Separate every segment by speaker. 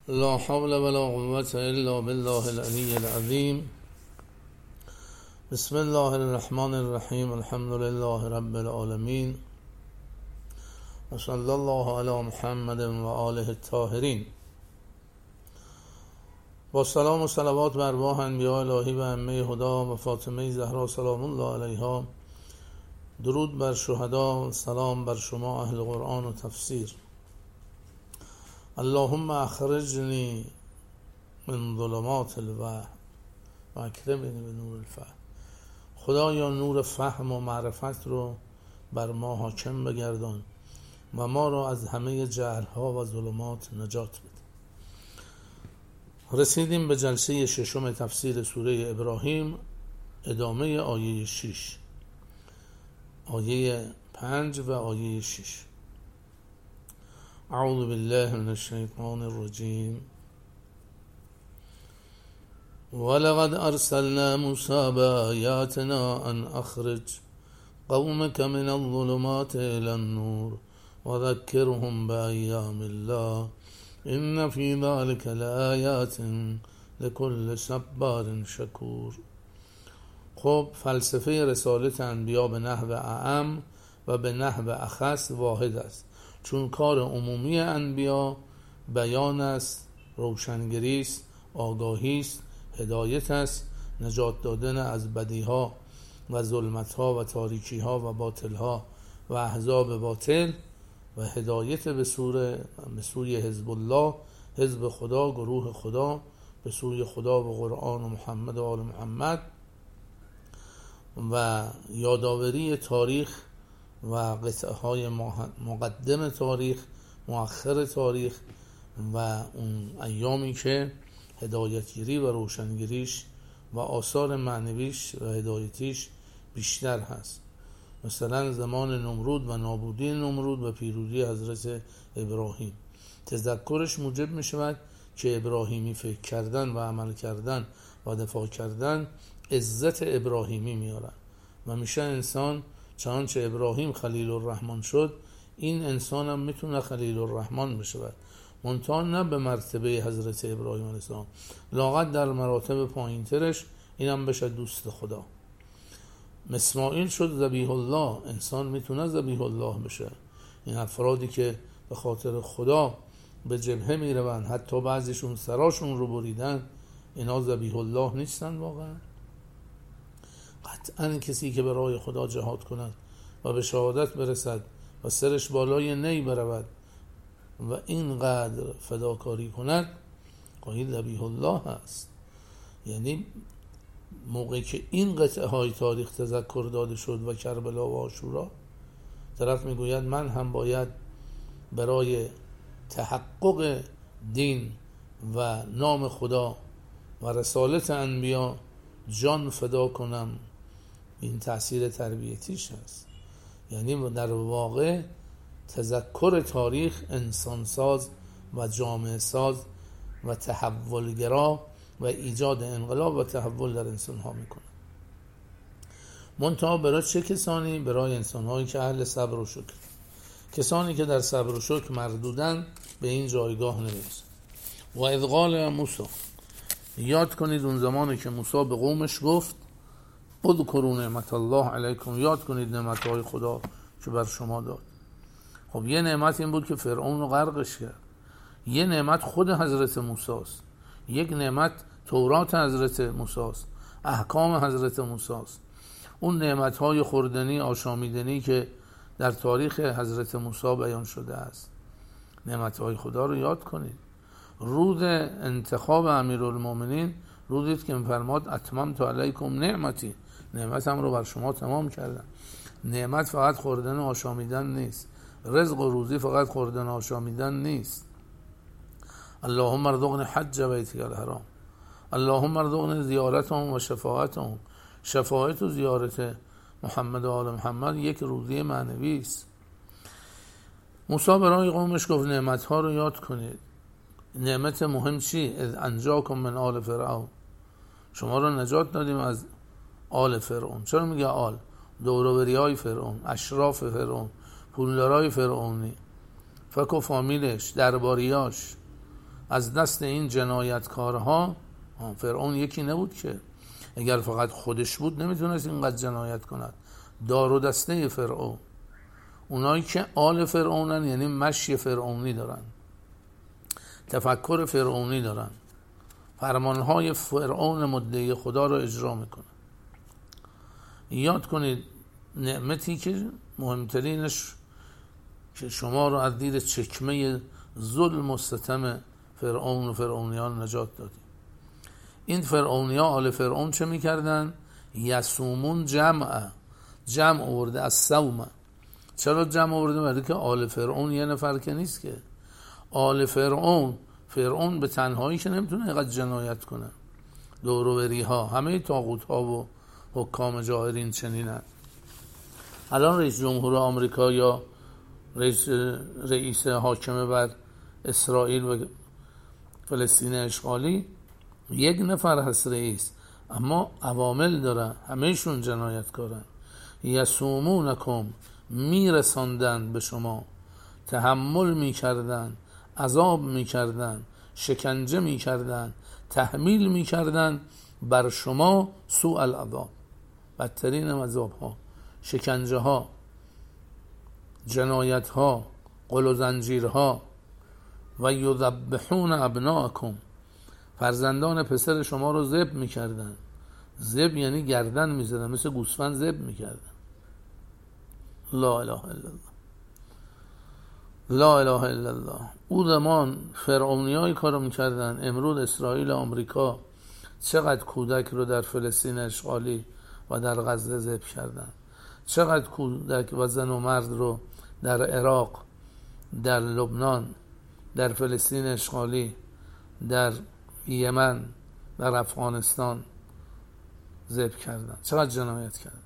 Speaker 1: لا حول ولا قوة إلا بالله العلي العظيم. بسم الله الرحمن الرحیم. الحمد لله رب العالمین و صلی الله علی محمد و آله الطاهرین. با سلام و صلوات بر ارواح انبیاء الهی و ائمه هدا و فاطمه زهرا سلام الله علیها. درود بر شهدا، سلام بر شما اهل قرآن و تفسیر. اللهم اخرجنی من ظلمات الوهم و اکرمنی بنور الفهم. خدایا نور فهم و معرفت رو بر ما حاکم بگردان و ما را از همه جهل‌ها و ظلمات نجات بده. رسیدیم به جلسه ششم تفسیر سوره ابراهیم، ادامه آیه 6، آیه 5 و آیه 6. اعوذ بالله من الشیطان الرجیم. ولقد ارسلنا موسى بآیاتنا ان اخرج قومك من الظلمات الى النور وذكرهم بأیام الله ان في ذلك لآیات لكل صبار شکور. خب فلسفه رسالت انبیا به نحو اعم و به نحو اخص واحد است، چون کار عمومی انبیا بیان است، روشنگری است، آگاهی است، هدایت است، نجات دادن از بدیها و ظلمتها و تاریکیها و باطلها و احزاب باطل و هدایت به سوی حزب الله، حزب خدا، گروه خدا، به سوی خدا و قرآن و محمد و آل محمد، و یادآوری تاریخ و قطعه های مقدم تاریخ، مؤخر تاریخ و اون ایامی که هدایتگیری و روشنگریش و آثار معنویش و هدایتیش بیشتر هست، مثلا زمان نمرود و نابودی نمرود و پیروزی حضرت ابراهیم. تذکرش موجب می شود که ابراهیمی فکر کردن و عمل کردن و دفاع کردن عزت ابراهیمی میارن و میشه انسان چنانچه ابراهیم خلیل الرحمن شد، این انسان هم میتونه خلیل الرحمن بشه، منتها نه به مرتبه حضرت ابراهیم علیه السلام، لااقل در مراتب پایین ترش اینم بشه دوست خدا. اسماعیل شد ذبیح الله، انسان میتونه ذبیح الله بشه. این افرادی که به خاطر خدا به جبهه میروند، حتی بعضیشون سراشون رو بریدن، اینا ذبیح الله نیستن واقعا؟ قطعا کسی که برای خدا جهاد کند و به شهادت برسد و سرش بالای نی برود و اینقدر فداکاری کند، قایل ذبیح الله هست. یعنی موقعی که این قطعه های تاریخ تذکر داده شد و کربلا و عاشورا، طرف میگوید من هم باید برای تحقق دین و نام خدا و رسالت انبیا جان فدا کنم. این تأثیر تربیتیش هست. یعنی در واقع تذکر تاریخ انسانساز و جامعه ساز و تحولگرا و ایجاد انقلاب و تحول در انسان ها میکنه. منتها برای چه کسانی؟ برای انسان هایی که اهل صبر و شکر. کسانی که در صبر و شکر مردودن به این جایگاه نمیرسن. و اذ قال موسی، یاد کنید اون زمانی که موسی به قومش گفت اذکروا نعمت الله علیکم، یاد کنید نعمتهای خدا که بر شما داد. خب یه نعمت این بود که فرعون رو غرقش کرد، یه نعمت خود حضرت موسی است، یک نعمت تورات حضرت موسی است، احکام حضرت موسی است. اون نعمتهای خوردنی آشامیدنی که در تاریخ حضرت موسی بیان شده است، نعمتهای خدا رو یاد کنید. روز انتخاب امیرالمومنین روزی که فرماد اتممت علیکم نعمتی، نعمتم رو بر شما تمام کردم. نعمت فقط خوردن و آشامیدن نیست، رزق و روزی فقط خوردن و آشامیدن نیست. اللهم ارزقنا حج بیتک الحرام، اللهم ارزقنا زیارتهم و شفاعتهم. شفاعت و زیارت محمد و آل محمد یک روزی معنوی است. موسی برای قومش گفت نعمت‌ها رو یاد کنید. نعمت مهم چی؟ اذ انجاکم من آل فرعون، شما رو نجات دادیم از آل فرعون. چرا میگه آل؟ دوروبری های فرعون، اشراف فرعون، پولدارای فرعونی، فک و فامیلش، درباریاش، از دست این جنایتکارها. فرعون یکی نبود که، اگر فقط خودش بود نمیتونست اینقدر جنایت کند. دار و دسته فرعون، اونایی که آل فرعونن، یعنی مشی فرعونی دارن، تفکر فرعونی دارن، فرمانهای فرعون مدعی خدا رو اجرا میکنن. یاد کنید نعمتی که مهمترینش که شما رو از زیر چکمه ظلم و ستم فرعون و فرعونیان نجات دادی. این فرعونیان، آل فرعون چه میکردن؟ یسومون جمع آورده از سومه. چرا جمع آورده؟ برای که آل فرعون یه نفر که نیست که. آل فرعون به تنهایی که نمیتونه اینقدر جنایت کنه. دوروبری ها، همه طاغوت ها و حکام جاهرین چنینن. الان رئیس جمهور آمریکا یا رئیس حاکم بر اسرائیل و فلسطین اشغالی یک نفر هست رئیس، اما عوامل داره، همهشون جنایتکارن. یسومونکم، میرساندن به شما، تحمل میکردن، عذاب میکردن، شکنجه میکردن، تحمیل میکردن بر شما سوء العذاب، بدترین عذاب ها، شکنجه ها، جنایت ها، قل و زنجیر ها. و یذبحون ابناءکم، فرزندان پسر شما رو ذبح میکردن. ذبح یعنی گردن میزدن، مثل گوسفند ذبح میکردن. لا اله الا الله، لا اله الا الله. او زمان فرعونی های کارو میکردن. امروز اسرائیل و آمریکا چقدر کودک رو در فلسطین اشغالی و در غزه ذبح کردن، چقدر کودک و زن و مرد رو در عراق، در لبنان، در فلسطین اشغالی، در یمن، در افغانستان ذبح کردن، چقدر جنایت کردن.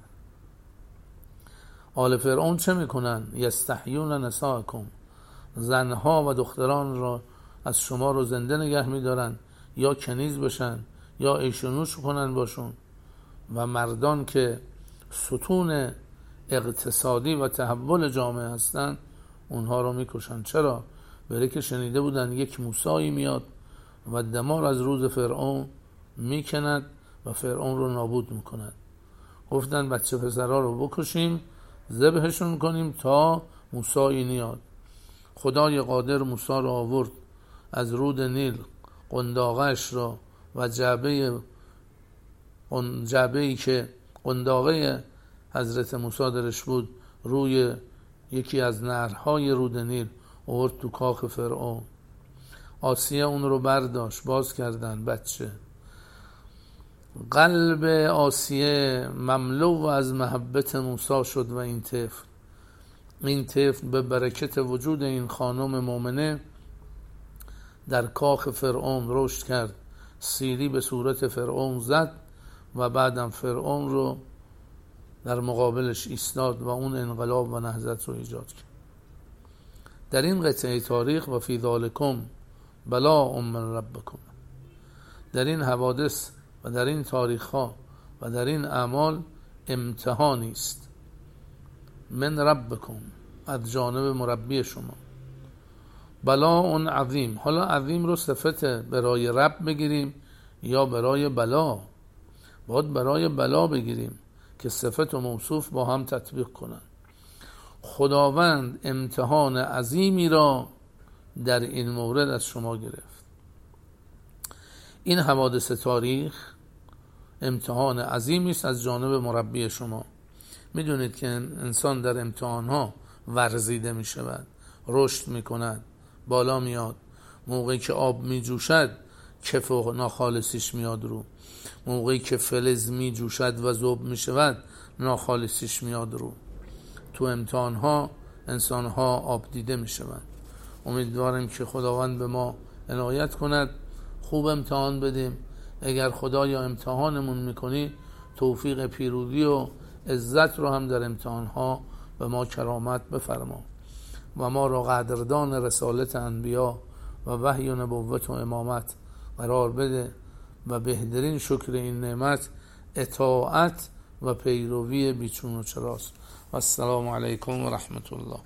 Speaker 1: آل فرعون چه میکنن؟ یستحیون نساءکم، زنها و دختران را از شما رو زنده نگه میدارن، یا کنیز بشن یا ایشونوش کنن باشون. و مردان که ستون اقتصادی و تحول جامعه هستن اونها رو میکشن. چرا؟ برای که شنیده بودن یک موسایی میاد و دمار از روز فرعون میکند و فرعون رو نابود میکند. گفتن بچه پسرها رو بکشیم، ذبحشون کنیم تا موسایی نیاد. خدای قادر موسی رو آورد از رود نیل، قنداقش را و جعبه‌ای که قنداقه حضرت موسی درش بود روی یکی از نهرهای رود نیل آورد تو کاخ فرعون. آسیه اون رو برداشت، باز کردن بچه. قلب آسیه مملو از محبت موسی شد و این طفل به برکت وجود این خانم مؤمنه در کاخ فرعون رشد کرد. سیری به صورت فرعون زد و بعدم فرعون رو در مقابلش ایستاد و اون انقلاب و نهضت رو ایجاد کرد. در این قطعه تاریخ و فی ذالکم بلاء من ربکم، در این حوادث و در این تاریخ ها و در این اعمال امتحانی است. من ربکم، از جانب مربی شما. بلاء عظیم، حالا عظیم رو صفت برای رب بگیریم یا برای بلا؟ باید برای بلا بگیریم که صفت و موصوف با هم تطبیق کنن. خداوند امتحان عظیمی را در این مورد از شما گرفت. این حوادث تاریخ امتحان عظیمی است از جانب مربی شما. میدونید که انسان در امتحانها ورزیده می شود، رشد می کند، بالا میاد. موقعی که آب می جوشد کف و ناخالصیش میاد رو. موقعی که فلز می جوشد و ذوب می شود ناخالصیش میاد رو. تو امتحانها انسانها آب دیده می شود. امیدواریم که خداوند به ما عنایت کند، خوب امتحان بدیم. اگر خدایا امتحانمون میکنی توفیق پیروزی و عزت رو هم در امتحانها به ما کرامت بفرما و ما را قدردان رسالت انبیا و وحی و نبوت و امامت قرار بده و بهترین شکر این نعمت اطاعت و پیروی بیچون و چراست. و السلام علیکم و رحمت الله.